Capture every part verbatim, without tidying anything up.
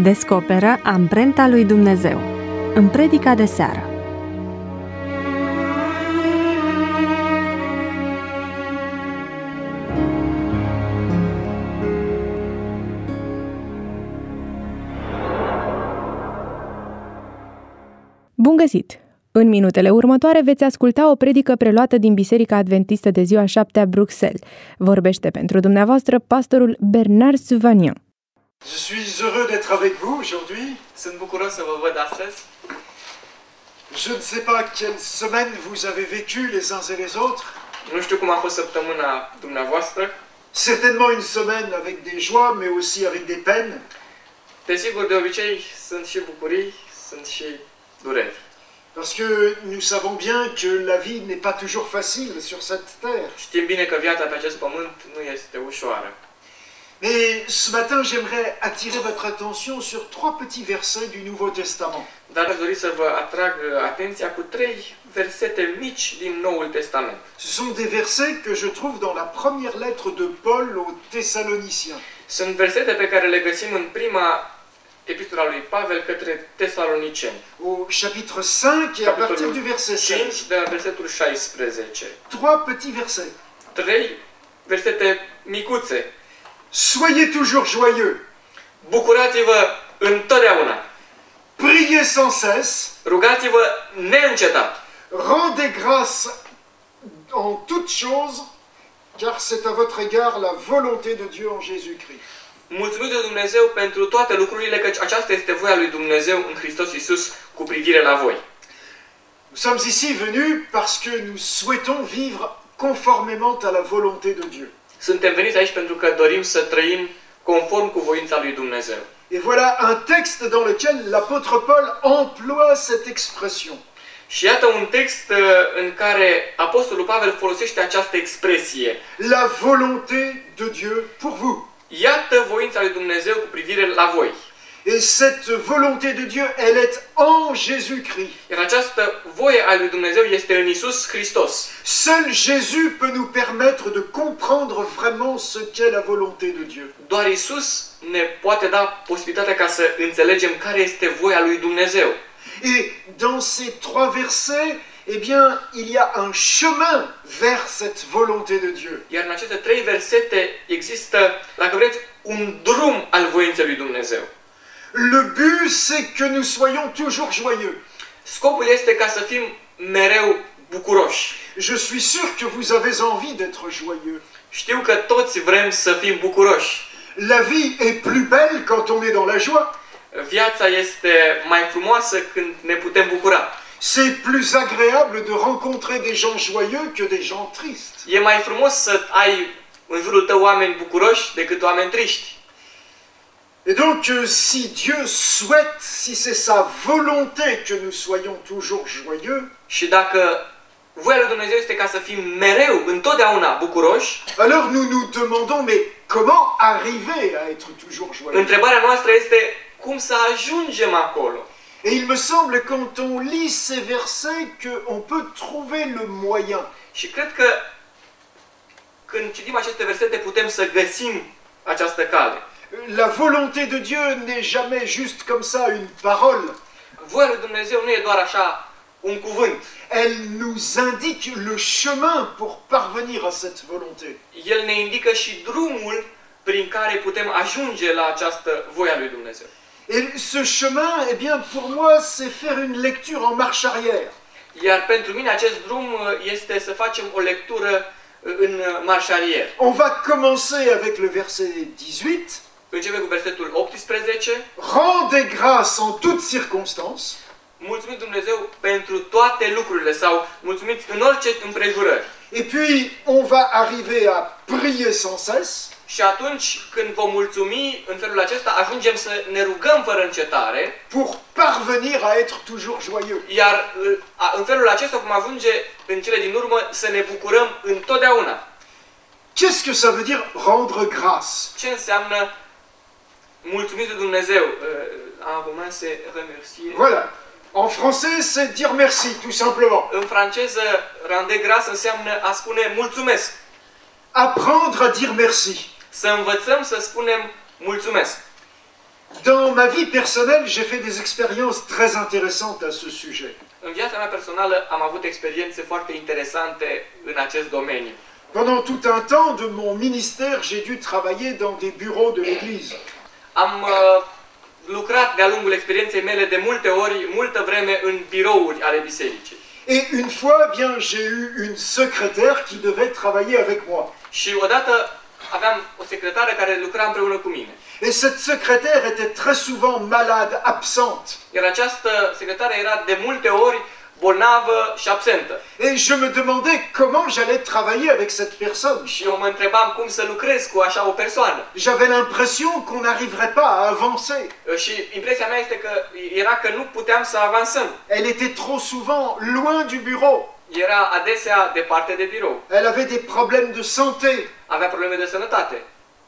Descoperă amprenta lui Dumnezeu în predica de seară. Bun găsit! În minutele următoare veți asculta o predică preluată din Biserica Adventistă de Ziua Șaptea Bruxelles. Vorbește pentru dumneavoastră pastorul Bernard Suvanian. Je suis heureux d'être avec vous aujourd'hui. Sunt bucuros să vă văd astăzi. Je ne sais pas quelle semaine vous avez vécu les uns et les autres. Nu știu cum a fost săptămâna dumneavoastră. Certainement une semaine avec des joies, mais aussi avec des peines. Desigur, de obicei sunt și bucurii, sunt și dureri. Parce que nous savons bien que la vie n'est pas toujours facile sur cette terre. Știm bine că viața pe acest pământ nu este ușoară. Mais ce matin, j'aimerais attirer votre attention sur trois petits versets du Nouveau Testament. Dar aș dori să vă atrag atenția cu trei versete mici din Noul Testament. Ce sont des versets que je trouve dans la première lettre de Paul aux Thessaloniciens. Sunt versete pe care le găsim în prima epistola lui Pavel către Tesaloniceni. Au chapitre cinq et à partir du verset seize. De la versetul șaisprezece. Trois petits versets. Trei versete micuțe. Soyez toujours joyeux. Bucurați-vă întotdeauna. Priez sans cesse. Rugați-vă neîncetat. Rendez grâce en toutes choses, car c'est à votre égard la volonté de Dieu en Jésus-Christ. Mulțumiți de Dumnezeu pentru toate lucrurile, căci aceasta este voia lui Dumnezeu în Hristos Iisus cu privire la voi. Nous sommes ici venus parce que nous souhaitons vivre conformément à la volonté de Dieu. Suntem veniți aici pentru că dorim să trăim conform cu voința lui Dumnezeu. Et voilà un texte dans lequel l'apôtre Paul emploie cette expression. Și iată un text în care apostolul Pavel folosește această expresie. La volonté de Dieu pour vous. Iată voința lui Dumnezeu cu privire la voi. Et cette volonté de Dieu, elle est en Jésus-Christ. Iar această voie a lui Dumnezeu este în Iisus Hristos. Seul Jésus peut nous permettre de comprendre vraiment ce qu'est la volonté de Dieu. Doar Iisus ne poate da posibilitatea ca să înțelegem care este voia lui Dumnezeu. Et dans ces trois versets, eh bien, il y a un chemin vers cette volonté de Dieu. Iar în aceste trei versete există, dacă vreți, un drum al voinței lui Dumnezeu. Le but, c'est que nous soyons toujours joyeux. Scopul este ca să fim mereu bucuroși. Je suis sûr que vous avez envie d'être joyeux. Știu că toți vrem să fim bucuroși. La vie est plus belle quand on est dans la joie. Viața este mai frumoasă când ne putem bucura. C'est plus agréable de rencontrer des gens joyeux que des gens tristes. E mai frumos să ai în jurul tău oameni bucuroși decât oameni triști. Et donc, si Dieu souhaite, si c'est sa volonté que nous soyons toujours joyeux, și dacă voia lui Dumnezeu este ca să fim mereu, întotdeauna bucuroși, alors nous nous demandons, mais comment arriver à être toujours joyeux? Întrebarea noastră este cum să ajungem acolo. Et il me semble, quand on lit ces versets, qu'on peut trouver le moyen. Și cred că când citim aceste versete putem să găsim această cale. La volonté de Dieu n'est jamais juste comme ça une parole. Voia lui Dumnezeu nu e doar așa un cuvânt. Elle nous indique le chemin pour parvenir à cette volonté. El ne indică și drumul prin care putem ajunge la această voia lui Dumnezeu. Et ce chemin, eh bien, pour moi, c'est faire une lecture en marche arrière. Iar pentru mine acest drum este să facem o lectură în marș arier. On va commencer avec le verset dix-huit. Începem cu versetul optsprezece. Rendez grâce en toutes circonstances. Mulțumim Dumnezeu pentru toate lucrurile sau mulțumiți în orice împrejurări. Et puis on va arriver à prier sans cesse. Și atunci când vom mulțumi în felul acesta, ajungem să ne rugăm fără încetare. Pour parvenir à être toujours joyeux. Iar în felul acesta vom ajunge în cele din urmă să ne bucurăm întotdeauna. Qu'est-ce que ça veut dire rendre grâce? Ce înseamnă mulțumit de Dumnezeu? En romain c'est remercier. Voilà. En français, c'est dire merci, tout simplement. În franceză, rendre grâce înseamnă a spune mulțumesc. Apprendre à dire merci. Să învățăm să spunem mulțumesc. Dans ma vie personnelle, j'ai fait des expériences très intéressantes à ce sujet. În viața mea personală am avut experiențe foarte interesante în acest domeniu. Pendant tout un temps de mon ministère, j'ai dû travailler dans des bureaux de l'Église. Am uh, lucrat de-a lungul experienței mele de multe ori, multă vreme în birouri ale bisericii. Et une fois, eh bien, j'ai eu une secrétaire qui devait travailler avec moi. Și odată aveam o secretară care lucra împreună cu mine. Et cette secrétaire était très souvent malade, absente. Iar această secretară era de multe ori bolnavă și absentă. Et je me demandais comment j'allais travailler avec cette personne. Și eu mă întrebam cum să lucrez cu așa o persoană. J'avais l'impression qu'on n'arriverait pas à avancer. Și impresia mea este că era că nu puteam să avansăm. Elle était trop souvent loin du bureau. Era adesea departe de birou. Elle avait des problèmes de santé. Avea probleme de sănătate.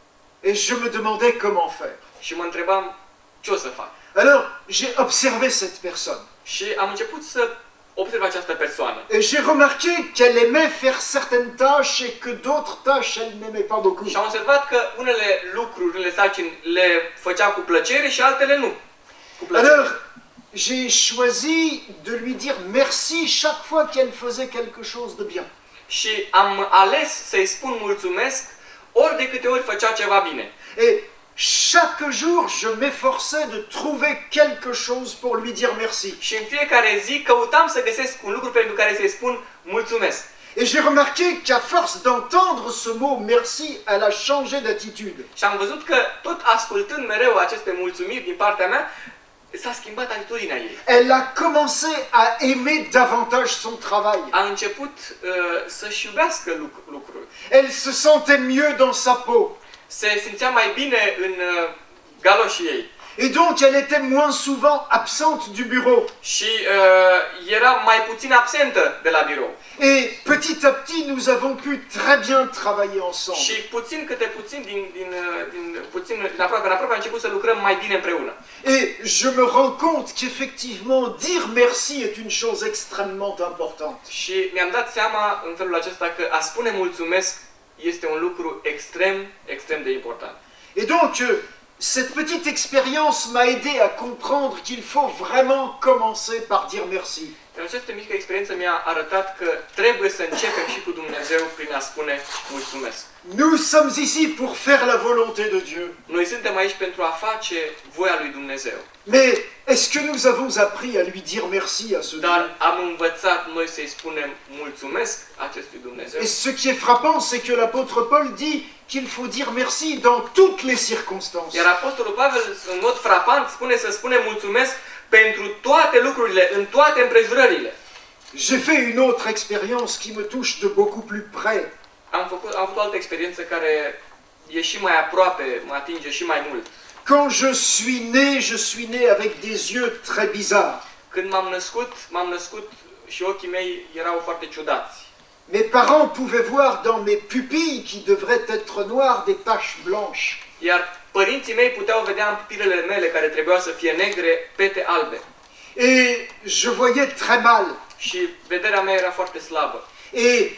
Et je me demandais comment faire. Și mă întrebam ce o să fac. Alors, j'ai observé cette personne. Și am început să observ această persoană. Et j'ai remarqué qu'elle aimait faire certaines tâches et que d'autres tâches, elle n'aimait pas beaucoup. Și am observat că unele lucruri, unele sarcini le făcea cu plăcere și altele nu. Cu plăcere. Alors, j'ai choisi de lui dire merci chaque fois qu'elle faisait quelque chose de bien. Și am ales să-i spun mulțumesc ori de câte ori făcea ceva bine. Et chaque jour, je m'efforçais de trouver quelque chose pour lui dire merci. Și în fiecare zi căutam să găsesc un lucru pentru care să-i spun mulțumesc. Et j'ai remarqué qu'à force d'entendre ce mot merci, elle a changé d'attitude. Și am văzut că tot ascultând mereu aceste mulțumiri din partea mea, s-a schimbat atitudinea ei. Elle a commencé à aimer davantage son travail. A început uh, să-și iubească luc- lucrul. Elle se sentait mieux dans sa peau. Se simțea mai bine în uh, galoșii ei. Et donc, elle était moins souvent absente du bureau. Și uh, era mai puțin absentă de la birou. Et petit à petit, nous avons pu très bien travailler ensemble. Și puțin câte puțin, din, din, uh, din, puțin, din aproape în aproape, am început să lucrăm mai bine împreună. Et je me rends compte qu'effectivement, dire merci est une chose extrêmement importante. Și mi-am dat seama în felul acesta că a spune mulțumesc este un lucru extrem, extrem de important. Et donc, euh, cette petite expérience m'a aidé à comprendre qu'il faut vraiment commencer par dire merci. În această mică experiență mi-a arătat că trebuie să începem și cu Dumnezeu prin a spune mulțumesc. Nous sommes ici pour faire la volonté de Dieu. Noi suntem aici pentru a face voia lui Dumnezeu. Mais est-ce que nous avons appris à lui dire merci à ce Dieu? Dar am învățat noi să-i spunem mulțumesc acestui Dumnezeu. Et ce qui est frappant, c'est que l'apôtre Paul dit qu'il faut dire merci dans toutes les circonstances. Iar Apostolul Pavel, în mod frapant, spune să spunem mulțumesc pentru toate lucrurile, în toate împrejurările. J'ai fait une autre expérience qui me touche de beaucoup plus près. Am făcut, am avut o altă experiență care e și mai aproape, mă atinge și mai mult. Quand je suis né, je suis né avec des yeux très bizarres. Când m-am născut, m-am născut și ochii mei erau foarte ciudați. Mes parents pouvaient voir dans mes pupilles, qui devraient être noires, des taches blanches. Iar părinții mei puteau vedea în pupilele mele, care trebuiau să fie negre, pete albe. Et je voyais très mal. Și vederea mea era foarte slabă. Et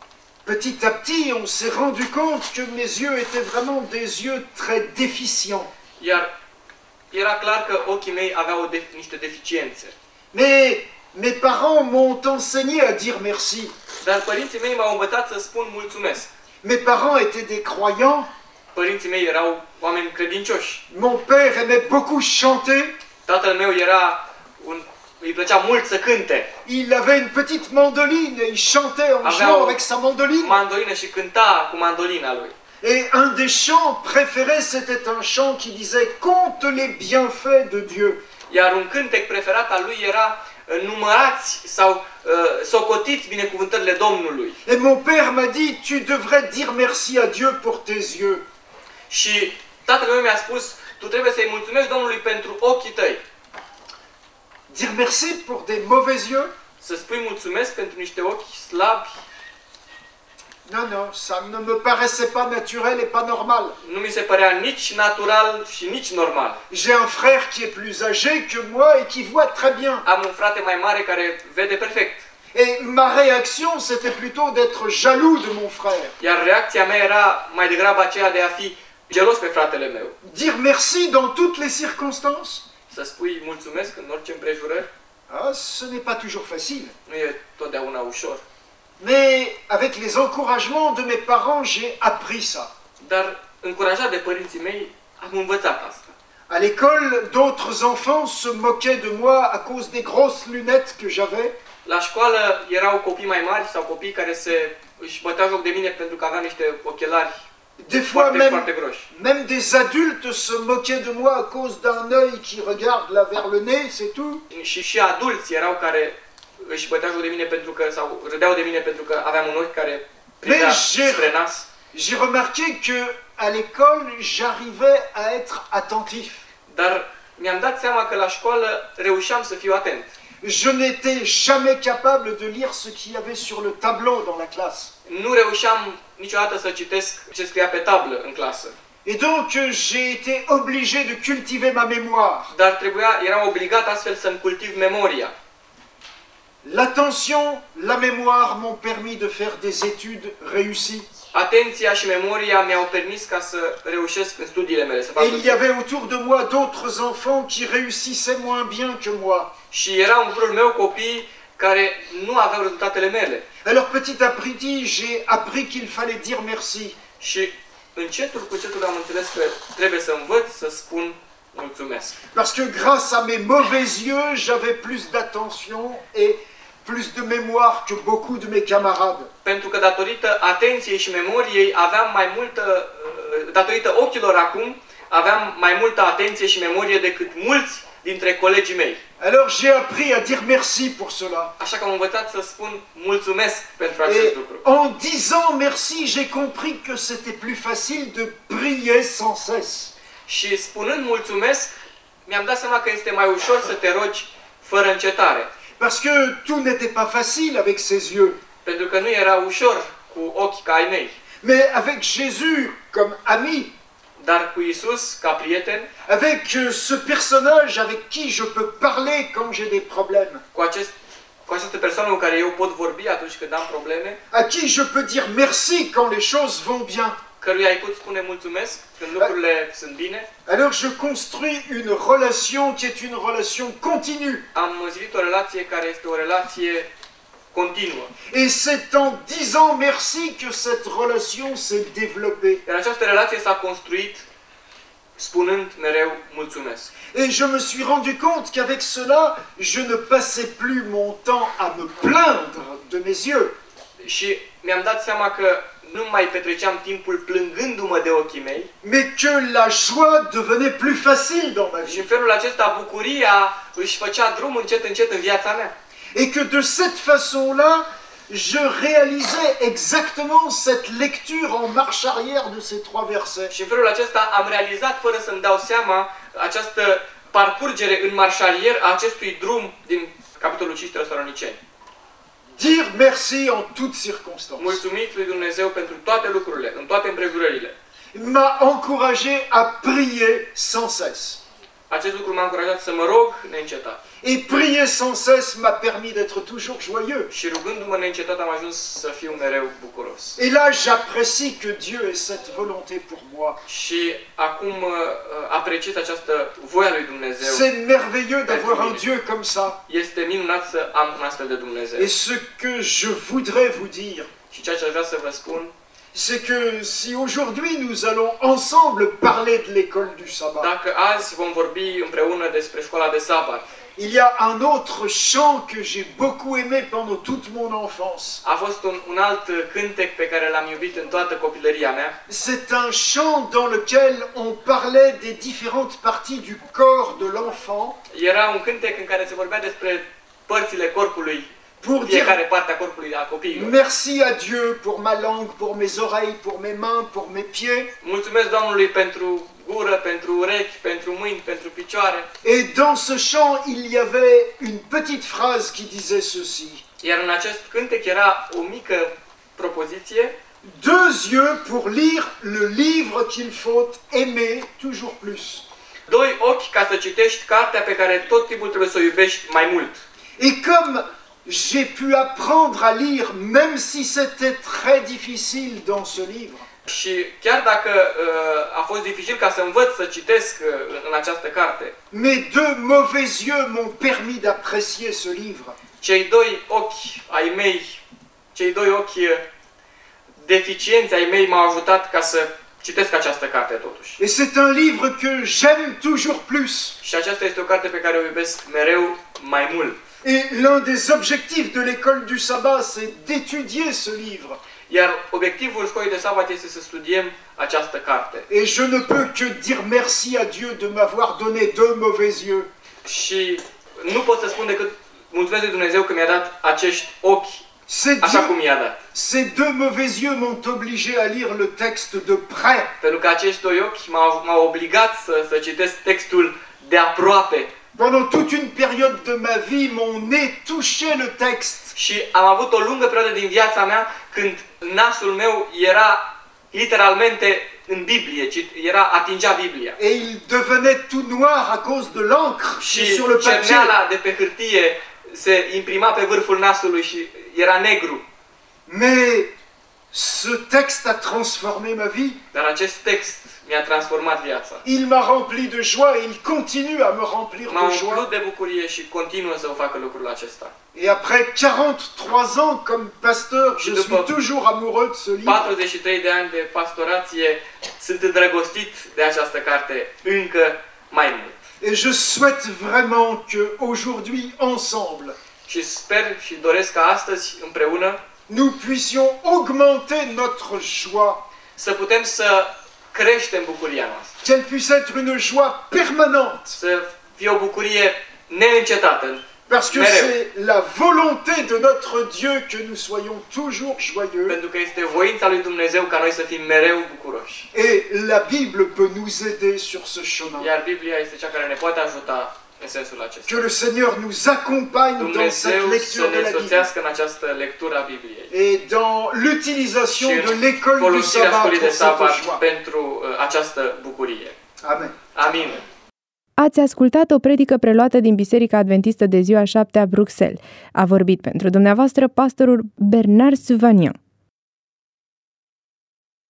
petit à petit, on s'est rendu compte que mes yeux étaient vraiment des yeux très déficients. Iar era clar că ochii mei aveau de, niște deficiențe. Mais mes parents m'ont enseigné à dire merci. Dar părinții mei m-au învățat să spun mulțumesc. Mes parents étaient des croyants. Părinții mei erau oameni credincioși. Mon père aimait beaucoup chanter. Tatăl meu era un, îi plăcea mult să cânte. Il avait une petite mandoline et il chantait en Avea jouant o avec sa mandoline. mandolină și cânta cu mandolina lui. Et un des chants préférés, c'était un chant qui disait « Compte les bienfaits de Dieu ». Iar un cântec preferat al lui era numărați sau uh, socotiți binecuvântările Domnului. Et mon père m'a dit « Tu devrais dire merci à Dieu pour tes yeux ». Și tatăl meu mi-a spus, tu trebuie să-i mulțumești Domnului pentru ochii tăi. Dire merci pour des mauvais yeux? Să spui mulțumesc pentru niște ochi slabi? Non, non, ça ne me paraissait pas naturel et pas normal. Nu mi se părea nici natural și nici normal. J'ai un frère qui est plus âgé que moi et qui voit très bien. Am un frate mai mare care vede perfect. Et ma réaction, c'était plutôt d'être jaloux de mon frère. Iar reacția mea era mai degrabă aceea de a fi gelos pe fratele meu. Dire merci dans toutes les circonstances? Să spui mulțumesc în orice împrejurări Ah, ce n'est pas toujours facile. nu e totdeauna ușor. Mais avec les encouragements de mes parents, j'ai appris ça. Dar încurajat de părinții mei, am învățat asta. À l'école, d'autres enfants se moquaient de moi à cause des grosses lunettes que j'avais. La școală erau copii mai mari sau copii care se își băteau joc de mine pentru că aveam niște ochelari Des fois, foarte, même, foarte groși. même des adultes se moquaient de moi à cause d'un œil qui regarde là vers le nez, c'est tout. Și și adulți erau care își băteau joc de mine pentru că, sau râdeau de mine pentru că aveam un ochi care privea j'ai- spre nas. J'ai remarqué que à l'école, j'arrivais à être attentif. Dar mi-am dat seama că la școală reușeam să fiu atent. Je n'étais jamais capable de lire ce qu'il y avait sur le tableau dans la classe. Nu reușeam niciodată să citesc ce scria pe tablă în clasă. Et donc, euh, j'ai été obligé de cultiver ma mémoire. Dar trebuia, eram obligat astfel să-mi cultiv memoria. L'attention, la mémoire m'ont permis de faire des études réussies. Atenția și memoria mi-au permis ca să reușesc în studiile mele, să fac Et il y avait autour de moi d'autres enfants qui réussissaient moins bien que moi. Și erau în jurul meu copii care nu aveau rezultatele mele. Alors petit à petit, j'ai appris qu'il fallait dire merci. Și încetul cu încetul am înțeles că trebuie să învăț să spun mulțumesc. Parce que grâce à mes mauvais yeux, j'avais plus d'attention et plus de mémoire que beaucoup de mes camarades. Pentru că datorită atenției și memoriei aveam mai multă, datorită ochilor acum, aveam mai multă atenție și memorie decât mulți dintre colegii mei. Alors j'ai appris à dire merci pour cela. Așa că am învățat să spun mulțumesc pentru acest Et lucru. en disant merci, j'ai compris que c'était plus facile de prier sans cesse. Și spunând mulțumesc, mi-am dat seama că este mai ușor să te rogi fără încetare. Parce que tout n'était pas facile avec ses yeux. Pentru că nu era ușor cu ochi ca ai mei. Mais avec Jésus comme ami, Dar cu Isus ca prieten, avec euh, ce personnage avec qui je peux parler quand j'ai des problèmes, cu, acest, cu această persoană cu care eu pot vorbi atunci când am probleme, à qui je peux dire merci quand les choses vont bien. căruia îi pot spune mulțumesc când lucrurile sunt bine, Alors je construis une relation qui est une relation continue. am zidit o relație care este o relație continuă. Et c'est en disant merci que cette relation s'est développée. Iar această relație s-a construit spunând mereu mulțumesc. Et je me suis rendu compte qu'avec cela, je ne passais plus mon temps à me plaindre de mes yeux. Și mi-am dat seama că nu mai petreceam timpul plângându-mă de ochii mei, Mais que la joie devenait plus facile dans ma și vie. în felul acesta bucuria își făcea drum încet încet în viața mea. Et que de cette façon-là, je réalisais exactement cette lecture en marche arrière de ces trois versets. Și în felul acesta am realizat, fără să-mi dau seama, această parcurgere în marșalier a acestui drum din capitolul cinci Tesaloniceni. Dire merci en toutes circonstances. Mulțumit lui Dumnezeu pentru toate lucrurile, în toate împrejurările. M'a encouragé à prier sans cesse. Acest lucru m-a încurajat să mă rog neîncetat. Et prier sans cesse m'a permis d'être toujours joyeux. Și rugându-mă neîncetat am ajuns să fiu mereu bucuros. Et là, j'apprécie que Dieu ait cette volonté pour moi. Și acum uh, apreciez această voia lui Dumnezeu. C'est merveilleux d'avoir un Dieu comme ça. Este minunat să am un astfel de Dumnezeu. Et ce que je voudrais vous dire, Și ceea ce aș vrea să vă spun, c'est que si aujourd'hui nous allons ensemble parler de l'école du sabbat, dacă azi vom vorbi împreună despre școala de sabat, il y a un autre chant que j'ai beaucoup aimé pendant toute mon enfance. a fost un, un alt cântec pe care l-am iubit în toată copilăria mea. C'est un chant dans lequel on parlait des différentes parties du corps de l'enfant Era un cântec în care se vorbea despre părțile corpului, pour dire fiecare parte a corpului a copiilor. merci à Dieu pour ma langue, pour mes oreilles, pour mes mains, pour mes pieds. Mulțumesc Domnului pentru gură, pentru urechi, pentru mâini, pentru picioare. Et dans ce chant, il y avait une petite phrase qui disait ceci. Iar în acest cântec era o mică propoziție: Deux yeux pour lire le livre qu'il faut aimer toujours plus. doi ochi ca să citești cartea pe care tot timpul trebuie să o iubești mai mult. Et comme j'ai pu apprendre à lire, même si c'était très difficile dans ce livre, Și chiar dacă uh, a fost dificil ca să învăț să citesc uh, în această carte, mes deux mauvais yeux m'ont permis d'apprécier ce livre. Cei doi ochi ai mei, cei doi ochi deficienți ai mei m-au ajutat ca să citesc această carte totuși. Et c'est un livre que j'aime toujours plus. Și aceasta este o carte pe care o iubesc mereu mai mult. Et l'un des objectifs de l'école du sabbat, c'est d'étudier ce livre. Iar obiectivul școlii de sabat este să studiem această carte. Et je ne peux que dire merci à Dieu de m'avoir donné deux mauvais yeux. Și nu pot să spun decât mulțumesc lui Dumnezeu că mi-a dat acești ochi așa cum i-a dat. Ces deux mauvais yeux m'ont obligé à lire le texte de près. Pentru că acești doi ochi m-au, m-au obligat să, să citesc textul de aproape. Pendant toute une période de ma vie, mon nez touchait le texte. Și am avut o lungă perioadă din viața mea când nasul meu era literalmente în Biblie, era atingea Biblia. Et il devenait tout noir à cause de l'encre și sur le papier. cerneala de pe hârtie se imprima pe vârful nasului și era negru. Mais ce texte a transformé ma vie. Dar acest text mi-a transformat viața. Il m'a rempli de joie et il continue à me remplir M-a de joie. umplut de bucurie și continuă să o facă lucrul acesta. Et après quarante-trois ans comme pasteur, je suis toujours amoureux de ce livre. patruzeci și trei de ani de pastorație, sunt îndrăgostit de această carte încă mai mult. Et je souhaite vraiment que aujourd'hui ensemble, și sper și doresc ca astăzi împreună nous puissions augmenter notre joie. Să putem să creștem bucuria noastră. Qu'elle puisse être une joie permanente. Să fie o bucurie neîncetată. Parce que c'est la volonté de notre Dieu que nous soyons toujours joyeux. Pentru că este voința lui Dumnezeu ca noi să fim mereu bucuroși. Et la Bible peut nous aider sur ce chemin. Iar Biblia este cea care ne poate ajuta în sensul acesta. Que le Seigneur nous accompagne dans cette lecture de la Bible. În această lectură a Bibliei. Et dans l'utilisation de l'école du sabbat pour cette joie. Pentru această bucurie. Amen. Amin. Ați ascultat o predică preluată din Biserica Adventistă de Ziua șaptea Bruxelles. A vorbit pentru dumneavoastră pastorul Bernard Suvanian.